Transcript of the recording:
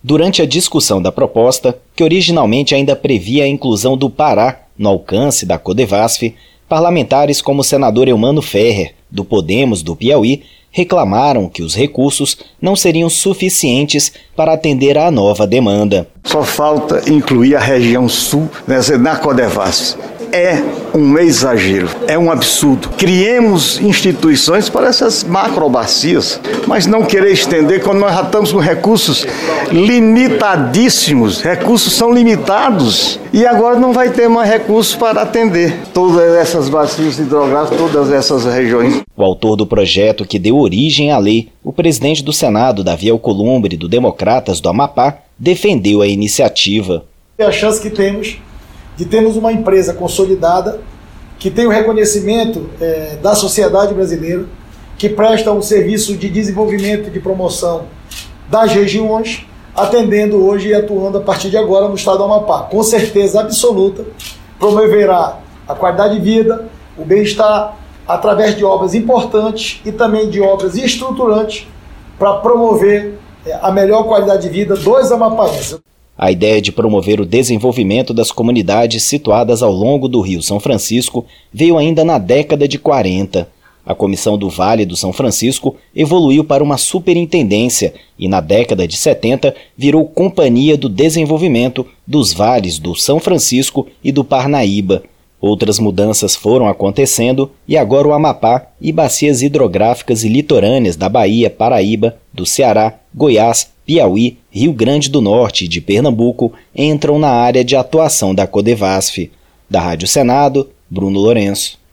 Durante a discussão da proposta, que originalmente ainda previa a inclusão do Pará no alcance da Codevasf, parlamentares como o senador Eumano Ferrer, do Podemos do Piauí, reclamaram que os recursos não seriam suficientes para atender à nova demanda. Só falta incluir a região sul na Codevasf. É um exagero, é um absurdo. Criemos instituições para essas macrobacias, mas não querer estender quando nós já estamos com recursos limitadíssimos. Recursos são limitados e agora não vai ter mais recursos para atender todas essas bacias hidrográficas, todas essas regiões. O autor do projeto que deu origem à lei, o presidente do Senado, Davi Alcolumbre, do Democratas do Amapá, defendeu a iniciativa. A chance que temos de termos uma empresa consolidada, que tem o reconhecimento da sociedade brasileira, que presta um serviço de desenvolvimento e de promoção das regiões, atendendo hoje e atuando a partir de agora no estado do Amapá. Com certeza absoluta, promoverá a qualidade de vida, o bem-estar, através de obras importantes e também de obras estruturantes para promover a melhor qualidade de vida dos amapaenses. A ideia de promover o desenvolvimento das comunidades situadas ao longo do Rio São Francisco veio ainda na década de 40. A Comissão do Vale do São Francisco evoluiu para uma superintendência e na década de 70 virou Companhia do Desenvolvimento dos Vales do São Francisco e do Parnaíba. Outras mudanças foram acontecendo e agora o Amapá e bacias hidrográficas e litorâneas da Bahia, Paraíba, do Ceará, Goiás, Piauí, Rio Grande do Norte e de Pernambuco entram na área de atuação da Codevasf. Da Rádio Senado, Bruno Lourenço.